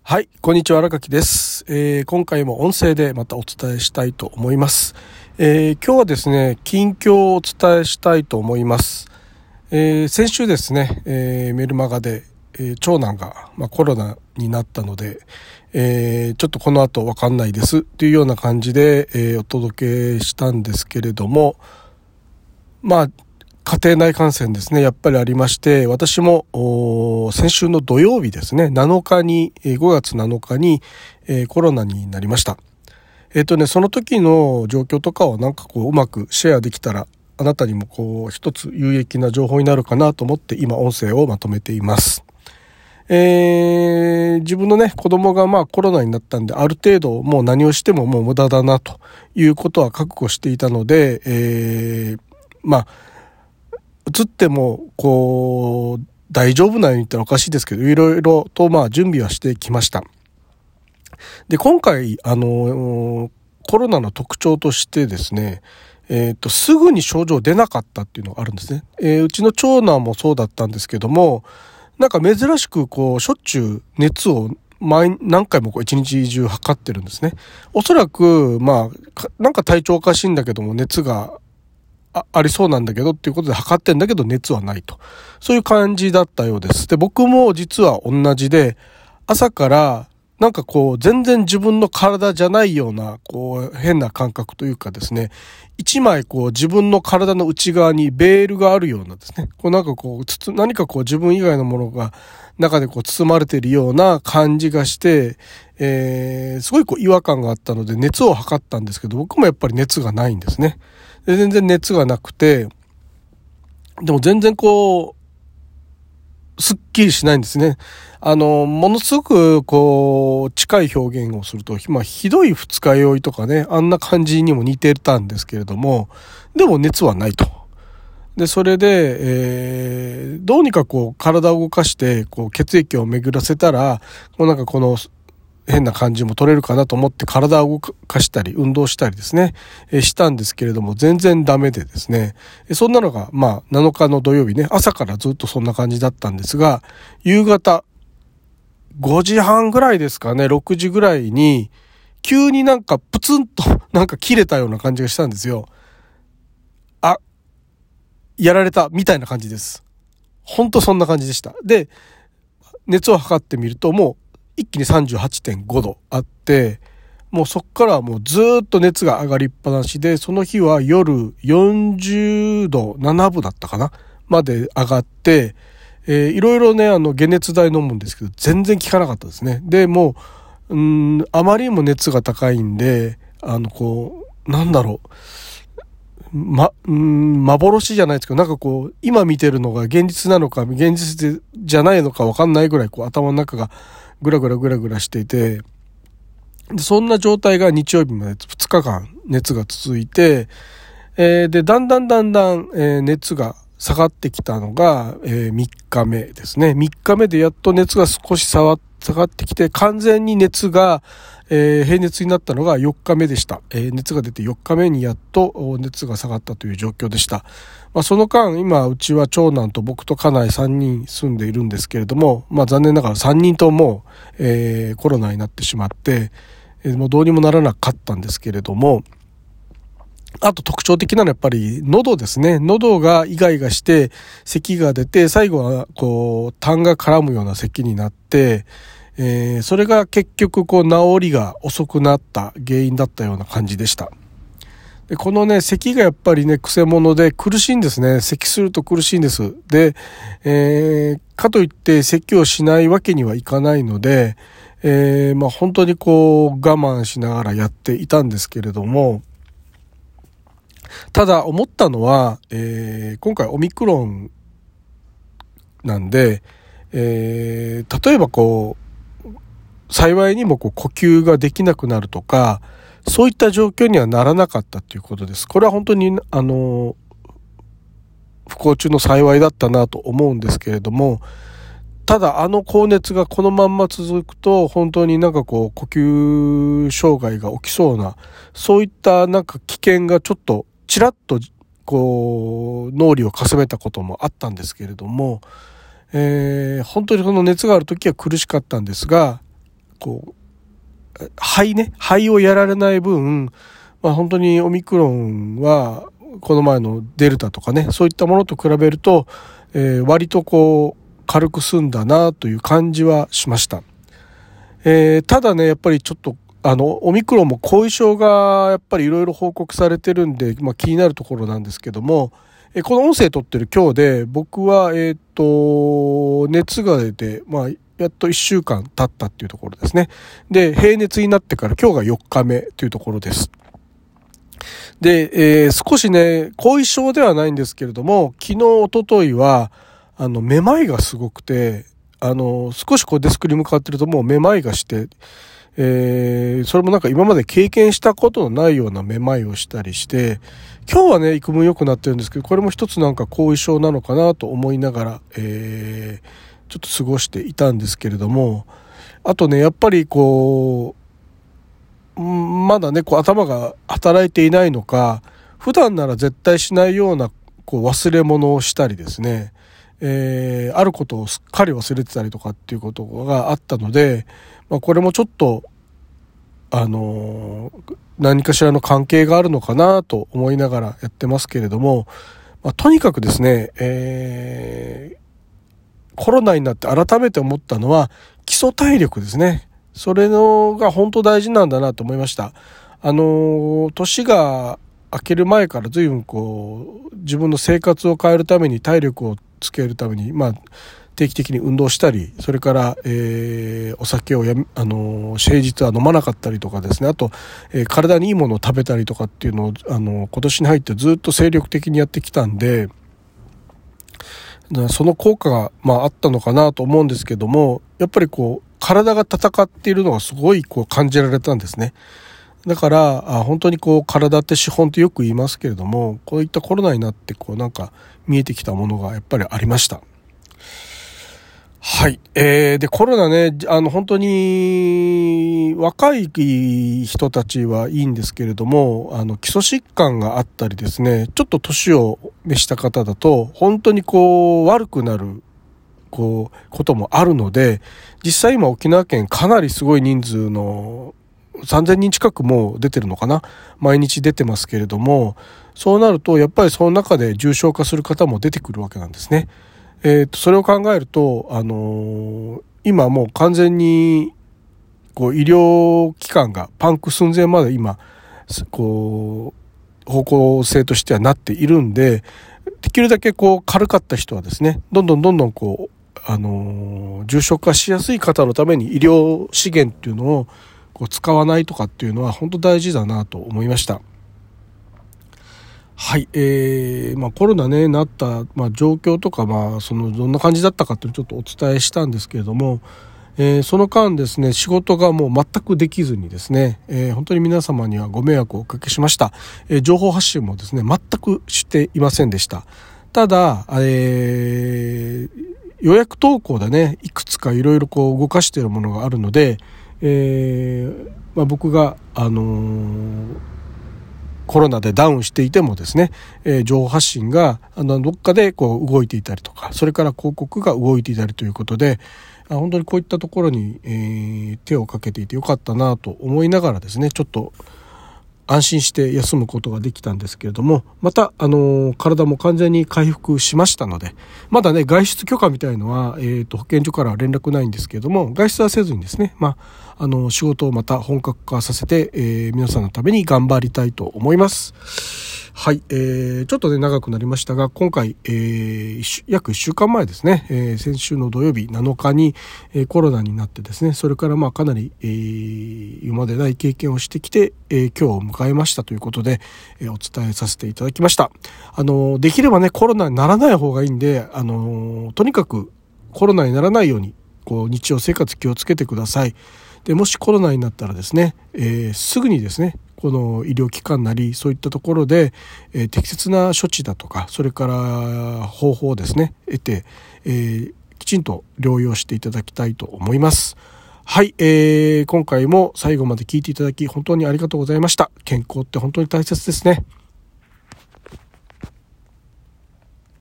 はい、こんにちは、荒垣です。今回も音声でまたお伝えしたいと思います。今日はですね、近況をお伝えしたいと思います。先週ですね、メルマガで、長男が、コロナになったので、ちょっとこの後わかんないですというような感じで、お届けしたんですけれども、家庭内感染ですね、やっぱりありまして、私も先週の土曜日ですね、5月7日に、コロナになりました。その時の状況とかをうまくシェアできたら、あなたにも一つ有益な情報になるかなと思って今音声をまとめています。自分のね、子供がコロナになったんで、ある程度もう何をしてももう無駄だなということは覚悟していたので、移っても大丈夫なように言ったらおかしいですけど、いろいろと準備はしてきました。で、今回コロナの特徴としてですね、すぐに症状出なかったっていうのがあるんですね。うちの長男もそうだったんですけども、珍しくしょっちゅう熱を何回も一日中測ってるんですね。おそらく体調おかしいんだけども熱がありそうなんだけどっていうことで測ってんだけど熱はないと。そういう感じだったようです。で、僕も実は同じで、朝から全然自分の体じゃないような変な感覚というかですね、一枚自分の体の内側にベールがあるようなですね、何か自分以外のものが中で包まれているような感じがして、すごい違和感があったので熱を測ったんですけど、僕もやっぱり熱がないんですね。で、全然熱がなくて、でも全然すっきりしないんですね。ものすごく近い表現をすると、ひどい二日酔いとかね、あんな感じにも似てたんですけれども、でも熱はないと。で、それで、どうにか体を動かして血液を巡らせたら、この変な感じも取れるかなと思って体を動かしたり運動したりですね、したんですけれども全然ダメでですね、そんなのが7日の土曜日ね、朝からずっとそんな感じだったんですが、夕方5時半ぐらいですかね、6時ぐらいに急にプツンと切れたような感じがしたんですよ。あ、やられたみたいな感じです。ほんとそんな感じでした。で、熱を測ってみるともう一気に 38.5 度あって、もうそっからもうずっと熱が上がりっぱなしで、その日は夜40度7分だったかなまで上がって、いろいろね、解熱剤飲むんですけど、全然効かなかったですね。で、もう、あまりにも熱が高いんで、幻じゃないですけど、今見てるのが現実なのか、現実じゃないのか分かんないぐらい、頭の中がぐらぐらしていて、でそんな状態が日曜日まで2日間熱が続いて、で、だんだん、熱が下がってきたのが、3日目ですね。3日目でやっと熱が少し下がってきて、完全に熱が、平熱になったのが4日目でした。熱が出て4日目にやっと熱が下がったという状況でした。その間、今、うちは長男と僕と家内3人住んでいるんですけれども、残念ながら3人とも、コロナになってしまって、もうどうにもならなかったんですけれども、あと特徴的なのはやっぱり喉ですね。喉がイガイガして咳が出て、最後は痰が絡むような咳になって、それが結局治りが遅くなった原因だったような感じでした。で、このね、咳がやっぱりね、癖者で苦しいんですね。咳すると苦しいんです。で、かといって咳をしないわけにはいかないので、本当に我慢しながらやっていたんですけれども、ただ思ったのは、今回オミクロンなんで、例えば幸いにも呼吸ができなくなるとか、そういった状況にはならなかったということです。これは本当に不幸中の幸いだったなと思うんですけれども、ただ高熱がこのまんま続くと本当に呼吸障害が起きそうな、そういった危険がちょっとちらっと脳裏をかすめたこともあったんですけれども、本当にその熱がある時は苦しかったんですが、 肺をやられない分、本当にオミクロンはこの前のデルタとかね、そういったものと比べると、割と軽く済んだなという感じはしました。ただね、やっぱりちょっとオミクロンも後遺症がやっぱりいろいろ報告されてるんで、気になるところなんですけども、この音声撮ってる今日で僕は熱が出て、やっと1週間経ったっていうところですね。で、平熱になってから今日が4日目というところです。で、少しね、後遺症ではないんですけれども、昨日、一昨日は、めまいがすごくて、少しデスクに向かってるともうめまいがして、それもなんか今まで経験したことのないようなめまいをしたりして、今日はね、幾分良くなってるんですけど、これも一つなんか後遺症なのかなと思いながら、ちょっと過ごしていたんですけれども、あとね、やっぱりまだね、頭が働いていないのか、普段なら絶対しないような忘れ物をしたりですね、あることをすっかり忘れてたりとかっていうことがあったので、これもちょっと何かしらの関係があるのかなと思いながらやってますけれども、とにかくですね、コロナになって改めて思ったのは基礎体力ですね。それのが本当大事なんだなと思いました。年が明ける前から随分自分の生活を変えるために体力をつけるために定期的に運動したり、それから、お酒を平日は飲まなかったりとかですね、あと、体にいいものを食べたりとかっていうのを今年に入ってずっと精力的にやってきたんで、その効果があったのかなと思うんですけども、やっぱり体が戦っているのがすごい感じられたんですね。だから本当に体って資本ってよく言いますけれども、こういったコロナになってなんか見えてきたものがやっぱりありました。はい。で、コロナね、本当に若い人たちはいいんですけれども、基礎疾患があったりですね、ちょっと年を召した方だと、本当に悪くなる、こともあるので、実際今沖縄県かなりすごい人数の3000人近くもう出てるのかな、毎日出てますけれども、そうなるとやっぱりその中で重症化する方も出てくるわけなんですね。それを考えると、今もう完全に医療機関がパンク寸前まで今方向性としてはなっているんで、できるだけ軽かった人はですね、どんどん重症化しやすい方のために医療資源っていうのを使わないとかっていうのは本当大事だなと思いました。はい、コロナねなった、状況とかどんな感じだったかっていうのをちょっとお伝えしたんですけれども、その間ですね、仕事がもう全くできずにですね、本当に皆様にはご迷惑をおかけしました。情報発信もですね全くしていませんでした。ただ、予約投稿でね、いくつかいろいろ動かしているものがあるので、僕がコロナでダウンしていてもですね、情報発信がどっかで動いていたりとか、それから広告が動いていたりということで、本当にこういったところに、手をかけていてよかったなと思いながらですね、ちょっと安心して休むことができたんですけれども、また体も完全に回復しましたので、まだね外出許可みたいのは、保健所からは連絡ないんですけれども、外出はせずにですね、仕事をまた本格化させて、皆さんのために頑張りたいと思います。はい、ちょっとね長くなりましたが、今回、約1週間前ですね、先週の土曜日7日に、コロナになってですね、それからかなり、今までない経験をしてきて、今日を迎えましたということで、お伝えさせていただきました。できればねコロナにならない方がいいんで、とにかくコロナにならないように日常生活気をつけてください。でもしコロナになったらですね、すぐにですねこの医療機関なりそういったところで、適切な処置だとか、それから方法をですね得て、きちんと療養していただきたいと思います。はい、今回も最後まで聞いていただき本当にありがとうございました。健康って本当に大切ですね。